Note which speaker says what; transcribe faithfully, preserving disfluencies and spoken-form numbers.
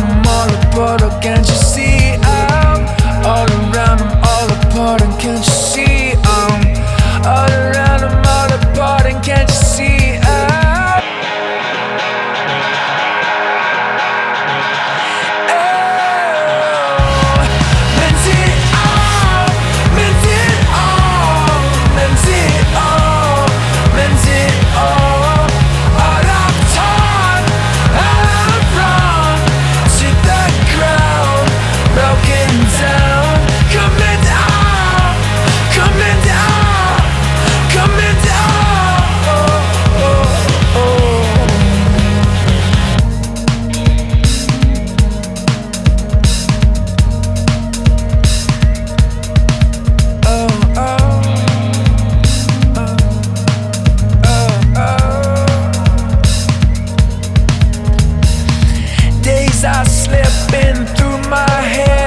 Speaker 1: I'm all apart, oh, can't you see? I'm all around, I'm all apart, and can't you see? I'm all around, I'm all apart, and can't you see? I'm oh, meant it all, meant it all, meant it all, meant it all. All I've taught, all I've wrong, to the ground, broken down, coming down, coming down, coming down. Oh, oh, oh. Oh, oh, oh, oh. Days are slipping through my head.